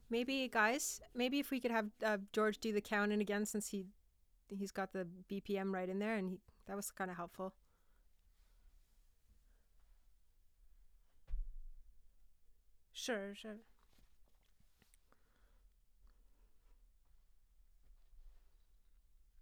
Maybe guys, maybe if we could have George do the counting again since he's got the BPM right in there, and that was kind of helpful. Sure, sure.